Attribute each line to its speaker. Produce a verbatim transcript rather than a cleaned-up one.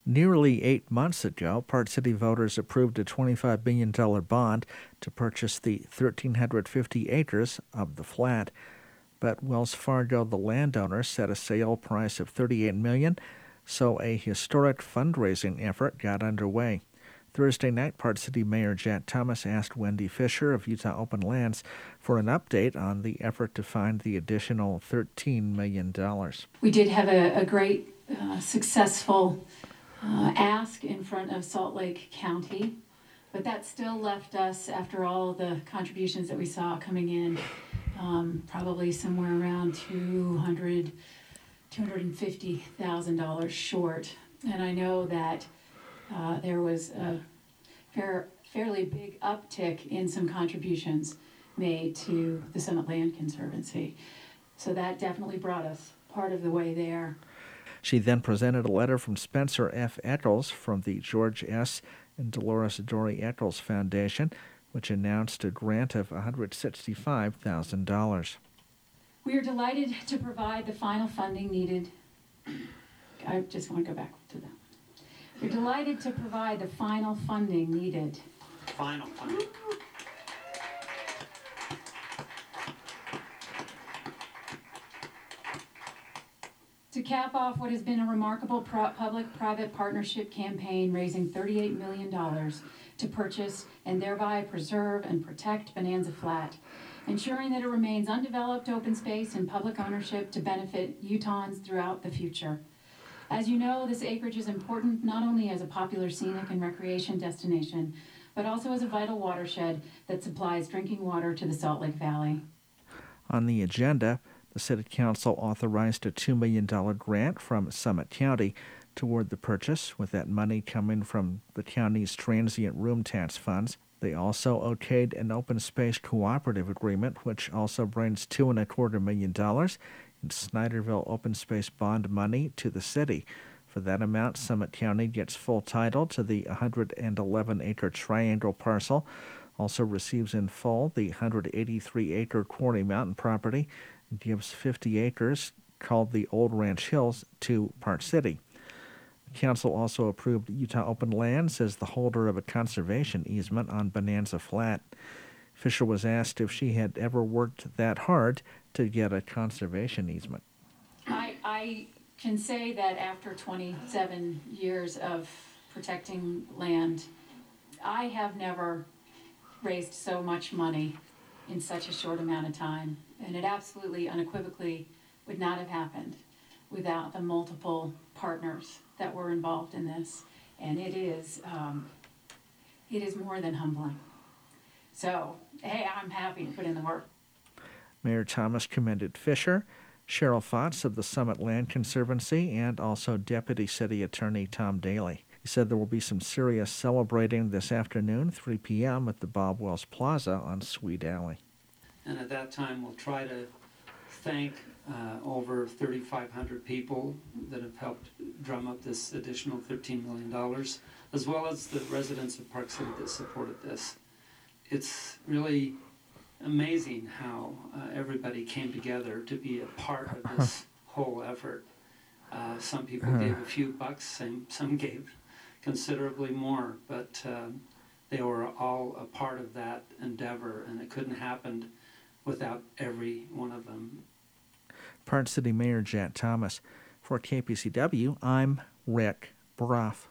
Speaker 1: Nearly eight months ago, Park City voters approved a twenty-five million dollars bond to purchase the one thousand three hundred fifty acres of the flat. But Wells Fargo, the landowner, set a sale price of thirty-eight million dollars, so a historic fundraising effort got underway. Thursday night, Park City Mayor Jack Thomas asked Wendy Fisher of Utah Open Lands for an update on the effort to find the additional thirteen million dollars.
Speaker 2: We did have a, a great, uh, successful uh, ask in front of Salt Lake County, but that still left us, after all the contributions that we saw coming in, um, probably somewhere around two hundred thousand dollars, two hundred fifty thousand dollars short. And I know that Uh, there was a fair, fairly big uptick in some contributions made to the Summit Land Conservancy. So that definitely brought us part of the way there.
Speaker 1: She then presented a letter from Spencer F. Eccles from the George S. and Dolores Dory Eccles Foundation, which announced a grant of one hundred sixty-five thousand dollars.
Speaker 2: We are delighted to provide the final funding needed. I just want to go back to that. We're delighted to provide the final funding needed.
Speaker 3: Final funding.
Speaker 2: To cap off what has been a remarkable pro- public-private partnership campaign raising thirty-eight million dollars to purchase and thereby preserve and protect Bonanza Flat, ensuring that it remains undeveloped open space and public ownership to benefit Utahns throughout the future. As you know, this acreage is important not only as a popular scenic and recreation destination, but also as a vital watershed that supplies drinking water to the Salt Lake Valley.
Speaker 1: On the agenda, the City Council authorized a two million dollars grant from Summit County toward the purchase, with that money coming from the county's transient room tax funds. They also okayed an open space cooperative agreement, which also brings two and a quarter million dollars in Snyderville open space bond money to the city. For that amount, Summit County gets full title to the one hundred eleven acre triangle parcel, also receives in full the one hundred eighty-three acre Quarry Mountain property, and gives fifty acres, called the Old Ranch Hills, to Park City. The council also approved Utah Open Lands as the holder of a conservation easement on Bonanza Flat. Fisher was asked if she had ever worked that hard to get a conservation easement.
Speaker 2: I, I can say that after twenty-seven years of protecting land, I have never raised so much money in such a short amount of time. And it absolutely, unequivocally would not have happened without the multiple partners that were involved in this. And it is, um, it is more than humbling. So, hey, I'm happy to put in the work.
Speaker 1: Mayor Thomas commended Fisher, Cheryl Fotts of the Summit Land Conservancy, and also Deputy City Attorney Tom Daly. He said there will be some serious celebrating this afternoon, three p.m. at the Bob Wells Plaza on Sweet Alley.
Speaker 3: And at that time, we'll try to thank uh, over thirty-five hundred people that have helped drum up this additional thirteen million dollars, as well as the residents of Park City that supported this. It's really amazing how uh, everybody came together to be a part of this whole effort. Uh, some people gave a few bucks, some, some gave considerably more, but um, they were all a part of that endeavor, and it couldn't happen without every one of them.
Speaker 1: Park City Mayor Jack Thomas. For K P C W, I'm Rick Brough.